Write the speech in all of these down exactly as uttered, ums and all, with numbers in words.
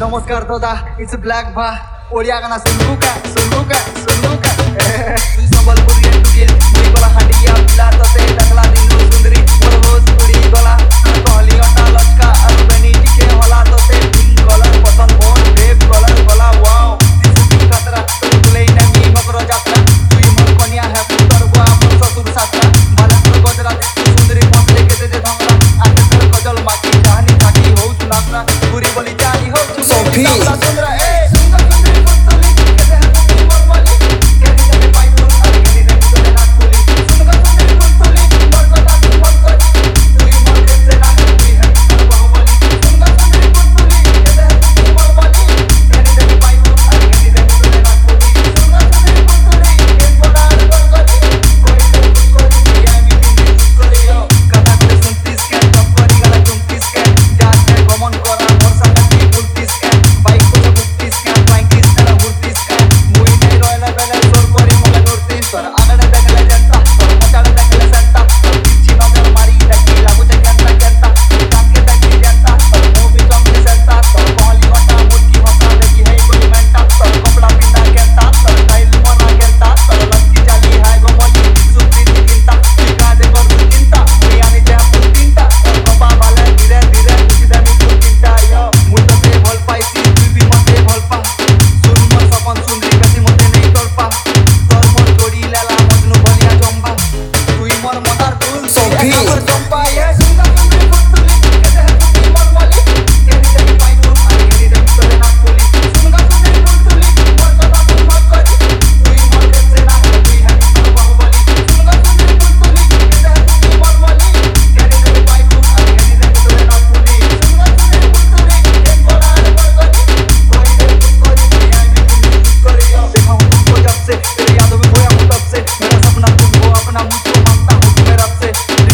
नमस्कार दादा, it's black भा ओडिया गाना सुनू का सुनू का सुनू का तू संबलपुरी तू गेल मुई गला हांडिया पिला तते डकला दिनु सुंदरी मोर होस उड़ी गला कहली अटा लटका और बनी के होला तते पिंक कलर पसंद मोर बेब कलर गला वाओ दिस पिंक खतरा तू ले न मी मकर जात्रा तू मोर कन्या है पुत्र बुआ मोर ससुर सात्रा बाला तोर गजरा सुंदरी मत लेके दे दे धमरा आके तोर गजल माकी कहानी थाकी हो सुनासना पूरी बोली जानी हो सोफी सुंदरा ए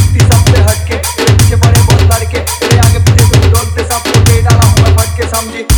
समझी।